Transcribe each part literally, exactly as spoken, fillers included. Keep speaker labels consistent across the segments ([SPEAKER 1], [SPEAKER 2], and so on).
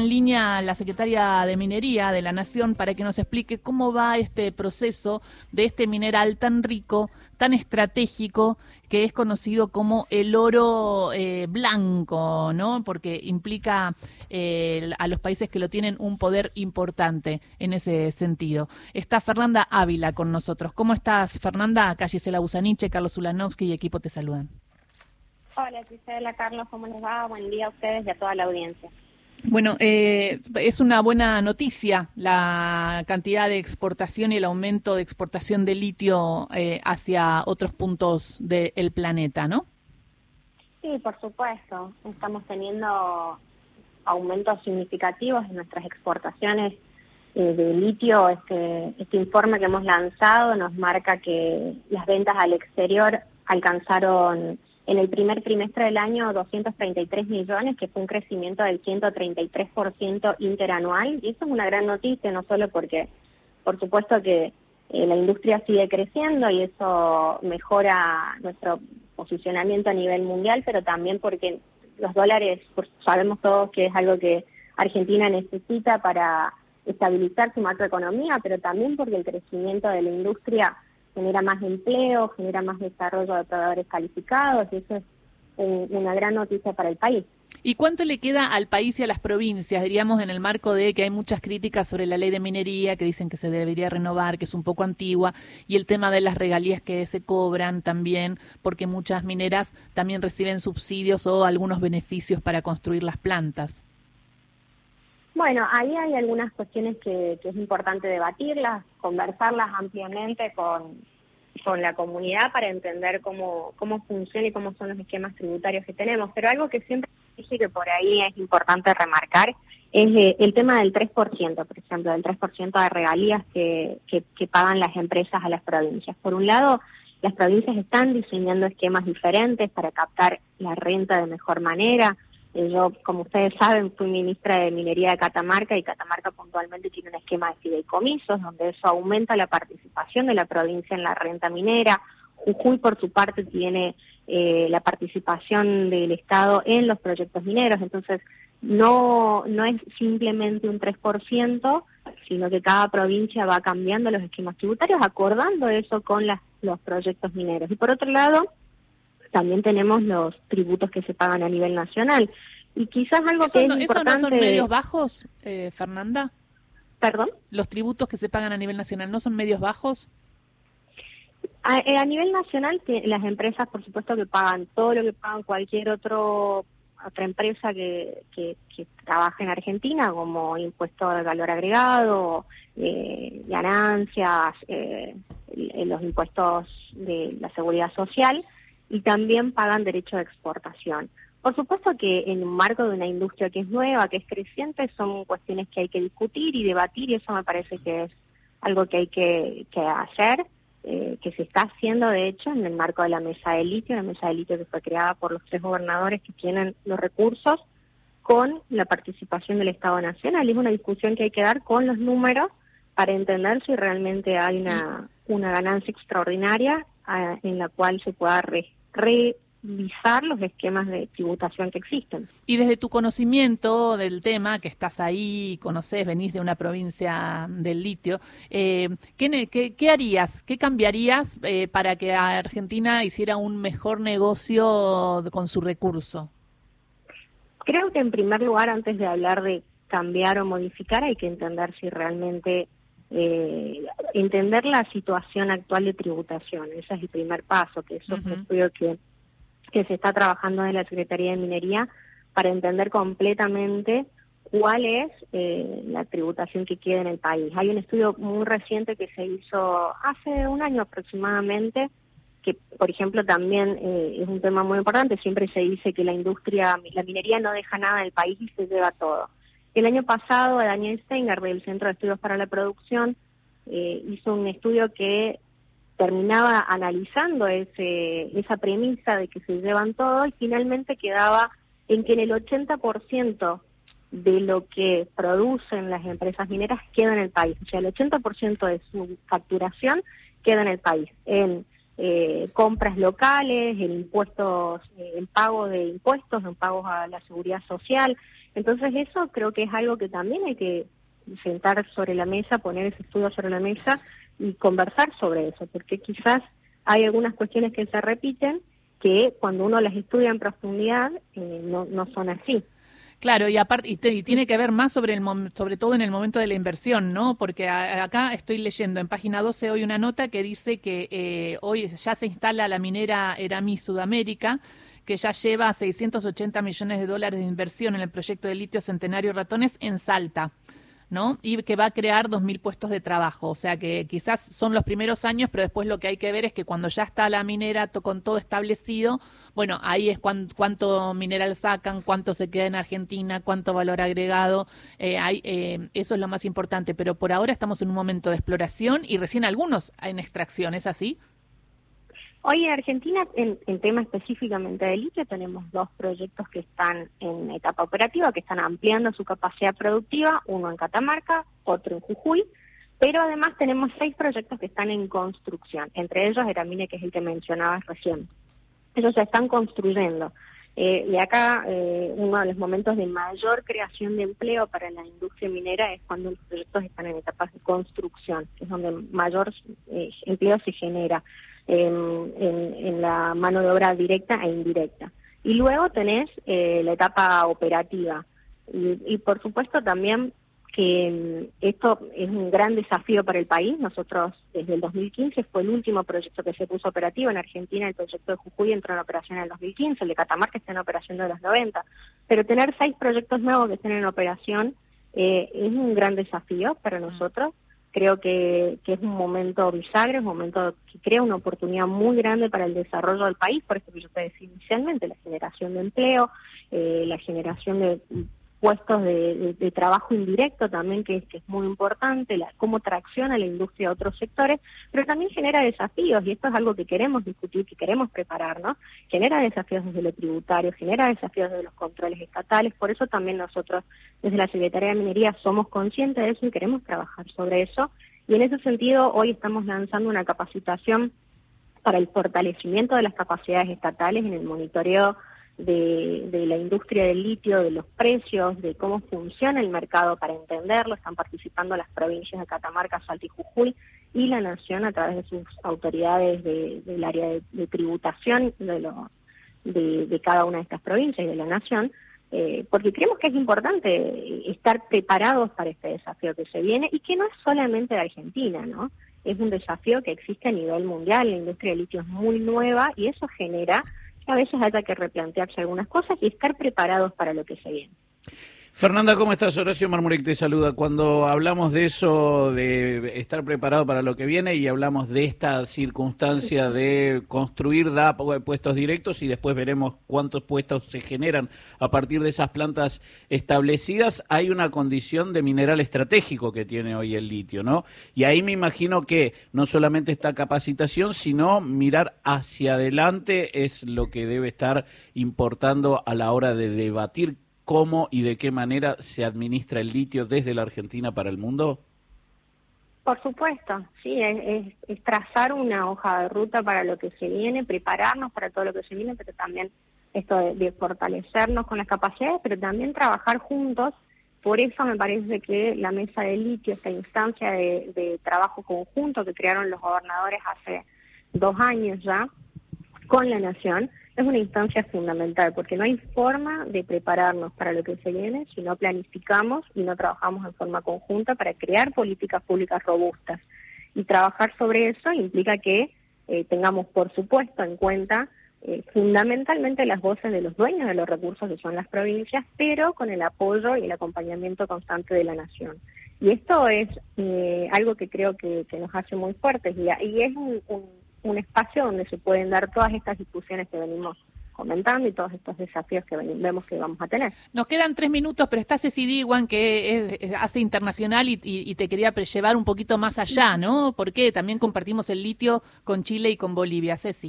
[SPEAKER 1] en línea la secretaria de Minería de la Nación para que nos explique cómo va este proceso de este mineral tan rico, tan estratégico, que es conocido como el oro eh, blanco, ¿no? Porque implica eh, a los países que lo tienen un poder importante en ese sentido. Está Fernanda Ávila con nosotros. ¿Cómo estás, Fernanda? Acá Gisela Busaniche, Carlos Ulanovsky y equipo te saludan.
[SPEAKER 2] Hola Gisela, Carlos, ¿cómo les va? Buen día a ustedes y a toda la audiencia.
[SPEAKER 1] Bueno, eh, es una buena noticia la cantidad de exportación y el aumento de exportación de litio eh, hacia otros puntos del planeta, ¿no?
[SPEAKER 2] Sí, por supuesto. Estamos teniendo aumentos significativos en nuestras exportaciones eh, de litio. Este, este informe que hemos lanzado nos marca que las ventas al exterior alcanzaron en el primer trimestre del año doscientos treinta y tres millones, que fue un crecimiento del ciento treinta y tres por ciento interanual, y eso es una gran noticia, no solo porque, por supuesto que eh, la industria sigue creciendo y eso mejora nuestro posicionamiento a nivel mundial, pero también porque los dólares, pues, sabemos todos que es algo que Argentina necesita para estabilizar su macroeconomía, pero también porque el crecimiento de la industria genera más empleo, genera más desarrollo de proveedores calificados, y eso es un, una gran noticia para el país.
[SPEAKER 1] ¿Y cuánto le queda al país y a las provincias, diríamos, en el marco de que hay muchas críticas sobre la ley de minería, que dicen que se debería renovar, que es un poco antigua, y el tema de las regalías que se cobran también, porque muchas mineras también reciben subsidios o algunos beneficios para construir las plantas?
[SPEAKER 2] Bueno, ahí hay algunas cuestiones que, que es importante debatirlas, conversarlas ampliamente con, con la comunidad para entender cómo, cómo funciona y cómo son los esquemas tributarios que tenemos. Pero algo que siempre dije que por ahí es importante remarcar es eh, el tema del tres por ciento, por ejemplo, del tres por ciento de regalías que, que, que pagan las empresas a las provincias. Por un lado, las provincias están diseñando esquemas diferentes para captar la renta de mejor manera. Yo, como ustedes saben, fui ministra de Minería de Catamarca y Catamarca puntualmente tiene un esquema de fideicomisos donde eso aumenta la participación de la provincia en la renta minera. Jujuy, por su parte, tiene eh, la participación del Estado en los proyectos mineros. Entonces, no, no es simplemente un tres por ciento, sino que cada provincia va cambiando los esquemas tributarios, acordando eso con las, los proyectos mineros. Y por otro lado, también tenemos los tributos que se pagan a nivel nacional. Y quizás algo
[SPEAKER 1] ¿Eso
[SPEAKER 2] que es
[SPEAKER 1] no,
[SPEAKER 2] importante...
[SPEAKER 1] ¿Eso no son medios bajos, eh, Fernanda?
[SPEAKER 2] ¿Perdón?
[SPEAKER 1] ¿Los tributos que se pagan a nivel nacional no son medios bajos?
[SPEAKER 2] A, a nivel nacional, las empresas, por supuesto, que pagan todo lo que pagan cualquier otro otra empresa que, que, que trabaja en Argentina, como impuesto al valor agregado, eh, ganancias, eh, los impuestos de la seguridad social, y también pagan derecho de exportación. Por supuesto que en un marco de una industria que es nueva, que es creciente, son cuestiones que hay que discutir y debatir, y eso me parece que es algo que hay que, que hacer, eh, que se está haciendo de hecho en el marco de la mesa de litio, la mesa de litio que fue creada por los tres gobernadores que tienen los recursos, con la participación del Estado Nacional. Es una discusión que hay que dar con los números para entender si realmente hay una, una ganancia extraordinaria uh, en la cual se pueda re revisar los esquemas de tributación que existen.
[SPEAKER 1] Y desde tu conocimiento del tema, que estás ahí, conocés, venís de una provincia del litio, eh, ¿qué, qué, ¿qué harías, qué cambiarías eh, para que Argentina hiciera un mejor negocio con su recurso?
[SPEAKER 2] Creo que en primer lugar, antes de hablar de cambiar o modificar, hay que entender si realmente... Eh, entender la situación actual de tributación. Ese es el primer paso, que eso uh-huh. es un estudio que, que se está trabajando en la Secretaría de Minería para entender completamente cuál es eh, la tributación que queda en el país. Hay un estudio muy reciente que se hizo hace un año aproximadamente, que por ejemplo también eh, es un tema muy importante. Siempre se dice que la industria, la minería no deja nada en el país y se lleva todo. El año pasado, Daniel Steiner, del Centro de Estudios para la Producción, eh, hizo un estudio que terminaba analizando ese, esa premisa de que se llevan todo, y finalmente quedaba en que en el ochenta por ciento de lo que producen las empresas mineras queda en el país. O sea, el ochenta por ciento de su facturación queda en el país, en eh, compras locales, en impuestos, eh, en pago de impuestos, en pagos a la seguridad social. Entonces eso creo que es algo que también hay que sentar sobre la mesa, poner ese estudio sobre la mesa y conversar sobre eso, porque quizás hay algunas cuestiones que se repiten que cuando uno las estudia en profundidad eh, no, no son así.
[SPEAKER 1] Claro, y aparte y, te, y tiene que ver más sobre el sobre todo en el momento de la inversión, ¿no? Porque a, acá estoy leyendo en página doce hoy una nota que dice que eh, hoy ya se instala la minera Eramis Sudamérica, que ya lleva seiscientos ochenta millones de dólares de inversión en el proyecto de litio Centenario Ratones en Salta, ¿no? Y que va a crear dos mil puestos de trabajo. O sea que quizás son los primeros años, pero después lo que hay que ver es que cuando ya está la minera to, con todo establecido, bueno, ahí es cuan, cuánto mineral sacan, cuánto se queda en Argentina, cuánto valor agregado, eh, hay, eh, eso es lo más importante. Pero por ahora estamos en un momento de exploración y recién algunos en extracción, ¿es así?
[SPEAKER 2] Hoy en Argentina, en, en tema específicamente de litio, tenemos dos proyectos que están en etapa operativa, que están ampliando su capacidad productiva, uno en Catamarca, otro en Jujuy, pero además tenemos seis proyectos que están en construcción, entre ellos Eramine, que es el que mencionabas recién. Ellos se están construyendo. Eh, y acá eh, uno de los momentos de mayor creación de empleo para la industria minera es cuando los proyectos están en etapas de construcción, que es donde mayor eh, empleo se genera. En, en, en la mano de obra directa e indirecta. Y luego tenés eh, la etapa operativa. Y, y por supuesto también que esto es un gran desafío para el país. Nosotros desde el dos mil quince fue el último proyecto que se puso operativo. En Argentina el proyecto de Jujuy entró en operación en el dos mil quince, el de Catamarca está en operación de los noventa. Pero tener seis proyectos nuevos que estén en operación eh, es un gran desafío para nosotros. Creo que, que es un momento bisagra, es un momento que crea una oportunidad muy grande para el desarrollo del país, por eso que yo te decía inicialmente, la generación de empleo, eh, la generación de puestos de, de, de trabajo indirecto también, que es, que es muy importante, la, cómo tracciona la industria a otros sectores, pero también genera desafíos, y esto es algo que queremos discutir, que queremos preparar, ¿no? Genera desafíos desde lo tributario, genera desafíos desde los controles estatales, por eso también nosotros desde la Secretaría de Minería somos conscientes de eso y queremos trabajar sobre eso, y en ese sentido hoy estamos lanzando una capacitación para el fortalecimiento de las capacidades estatales en el monitoreo De, de la industria del litio, de los precios, de cómo funciona el mercado para entenderlo. Están participando las provincias de Catamarca, Salta y Jujuy y la Nación a través de sus autoridades de, del área de, de tributación de, lo, de, de cada una de estas provincias y de la Nación, eh, porque creemos que es importante estar preparados para este desafío que se viene y que no es solamente de Argentina, ¿no? Es un desafío que existe a nivel mundial. La industria del litio es muy nueva y eso genera a veces haya que replantearse algunas cosas y estar preparados para lo que se viene.
[SPEAKER 3] Fernanda, ¿cómo estás? Horacio Marmurek te saluda. Cuando hablamos de eso, de estar preparado para lo que viene y hablamos de esta circunstancia de construir da puestos directos y después veremos cuántos puestos se generan a partir de esas plantas establecidas, hay una condición de mineral estratégico que tiene hoy el litio, ¿no? Y ahí me imagino que no solamente esta capacitación, sino mirar hacia adelante es lo que debe estar importando a la hora de debatir cómo y de qué manera se administra el litio desde la Argentina para el mundo.
[SPEAKER 2] Por supuesto, sí, es, es, es trazar una hoja de ruta para lo que se viene, prepararnos para todo lo que se viene, pero también esto de, de fortalecernos con las capacidades, pero también trabajar juntos. Por eso me parece que la mesa de litio, esta instancia de, de trabajo conjunto que crearon los gobernadores hace dos años ya con la Nación, es una instancia fundamental, porque no hay forma de prepararnos para lo que se viene si no planificamos y no trabajamos en forma conjunta para crear políticas públicas robustas. Y trabajar sobre eso implica que eh, tengamos, por supuesto, en cuenta eh, fundamentalmente las voces de los dueños de los recursos, que son las provincias, pero con el apoyo y el acompañamiento constante de la Nación. Y esto es eh, algo que creo que, que nos hace muy fuertes, y, y es un, un un espacio donde se pueden dar todas estas discusiones que venimos comentando y todos estos desafíos que vemos que vamos a tener.
[SPEAKER 1] Nos quedan tres minutos, pero está Ceci Diwan, que es, es, hace internacional y, y, y te quería llevar un poquito más allá, ¿no? Porque también compartimos el litio con Chile y con Bolivia. Ceci.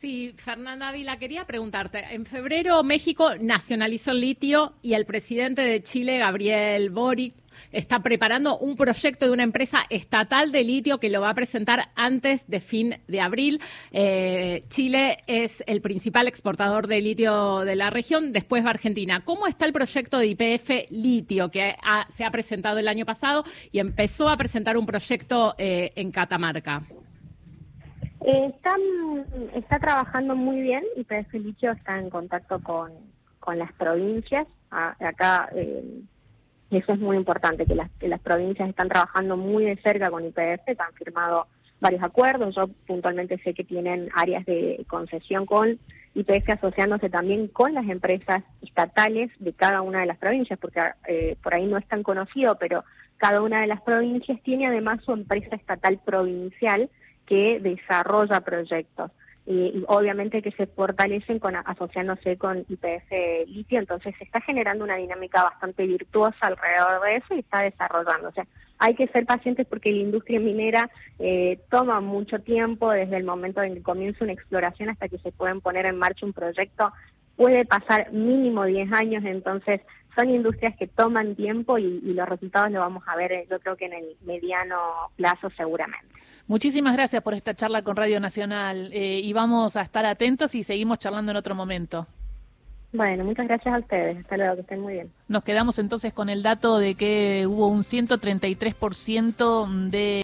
[SPEAKER 4] Sí, Fernanda Ávila, quería preguntarte. En febrero México nacionalizó el litio y el presidente de Chile, Gabriel Boric, está preparando un proyecto de una empresa estatal de litio que lo va a presentar antes de fin de abril. Eh, Chile es el principal exportador de litio de la región, después va Argentina. ¿Cómo está el proyecto de Y P F Litio que ha, se ha presentado el año pasado y empezó a presentar un proyecto eh, en Catamarca?
[SPEAKER 2] Eh, está, está trabajando muy bien. Y P F Litio está en contacto con, con las provincias. A, acá eh, eso es muy importante, que las, que las provincias están trabajando muy de cerca con Y P F, han firmado varios acuerdos. Yo puntualmente sé que tienen áreas de concesión con Y P F, asociándose también con las empresas estatales de cada una de las provincias, porque eh, por ahí no es tan conocido, pero cada una de las provincias tiene además su empresa estatal provincial que desarrolla proyectos y, y obviamente que se fortalecen con asociándose con Y P F Litio. Entonces se está generando una dinámica bastante virtuosa alrededor de eso y está desarrollando. O sea, hay que ser pacientes porque la industria minera eh, toma mucho tiempo, desde el momento en que comienza una exploración hasta que se pueden poner en marcha un proyecto, puede pasar mínimo diez años. Entonces son industrias que toman tiempo y, y los resultados los vamos a ver, yo creo que en el mediano plazo seguramente.
[SPEAKER 1] Muchísimas gracias por esta charla con Radio Nacional eh, y vamos a estar atentos y seguimos charlando en otro momento.
[SPEAKER 2] Bueno, muchas gracias a ustedes. Hasta luego, que estén muy bien.
[SPEAKER 1] Nos quedamos entonces con el dato de que hubo un ciento treinta y tres por ciento de